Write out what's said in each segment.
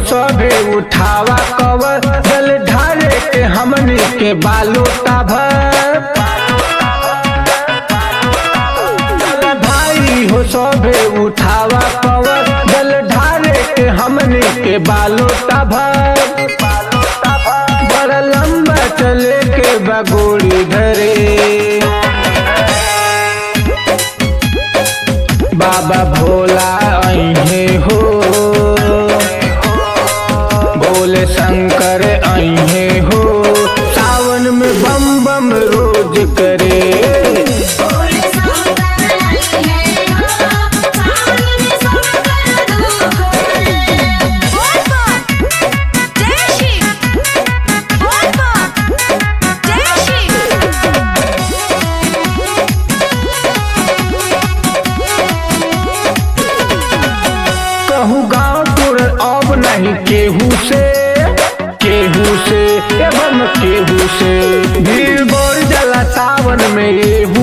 सभे उठावा कवर जल ढारे के हमनी के बालो भर। भाई हो सभे उठावा कवर जल ढारे के हमनी के बालो भर। बड़ा लंबा चले के बगोड़ी धरे बाबा भोला अइहे हो, भोले शंकर अइहे हो, सावन में बम बम रोज करे। कहूँ गाँव तुर अब नहीं केहू से एवं केहू से भीड़ बोर जला सावन में एहू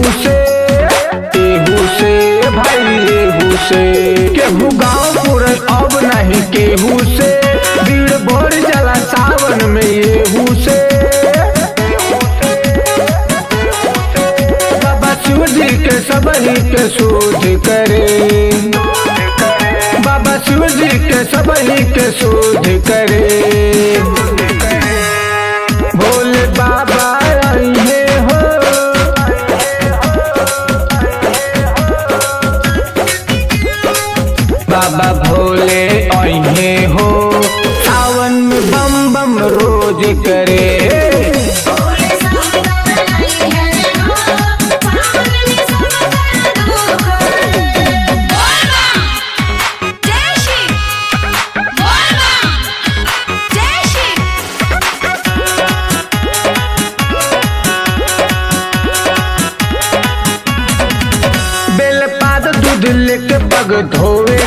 से भाई एहू से। केहू गाँव तुर अब नहीं केहू से भीड़ बोर जला सावन में एहू से। बाबा शिव जी के सबही के शोध करे, बाबा शिव जी के सबही के शोध करे। भोले बाबा अइहे हो, बाबा भोले अइहे हो, सावन में बम बम रोज करे। दूध लेके पग धोवे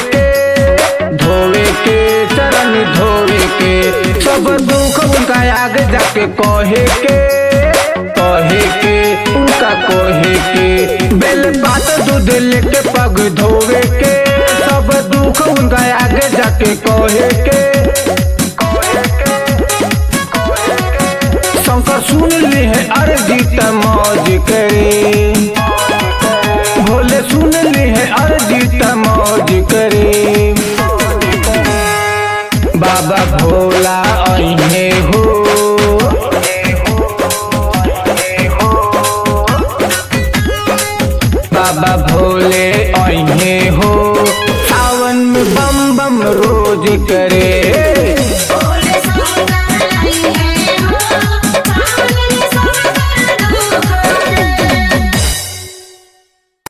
के चरण धोवे के, सब दुख उनका आगे जाके कहे के उनका कहे के। बेल पात दूध लेके पग धोवे के, सब दुख उनका आगे जाके कहे के। शंकर सुन ली है अर्जी त मौज करे, भोले सुन ली है अर्जी त मौज करे। बाबा भोला अइहे हो, बाबा भोले अइहे हो, सावन में बम बम रोज करे।